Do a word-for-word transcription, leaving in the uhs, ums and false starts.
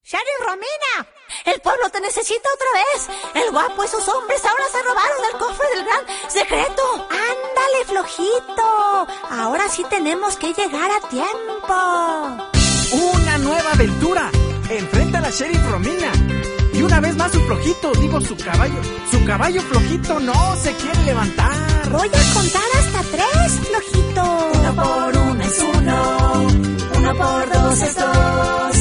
¡Sheriff Romina! ¡El pueblo te necesita otra vez! ¡El guapo y sus hombres ahora se robaron el cofre del gran secreto! ¡Ándale, flojito! Ahora sí tenemos que llegar a tiempo. ¡Una nueva aventura! Enfrenta a la Sheriff Romina. Y una vez más su flojito, digo su caballo. Su caballo flojito no se quiere levantar. Voy a contar hasta tres, flojito. Uno por uno es uno. Uno por dos es dos.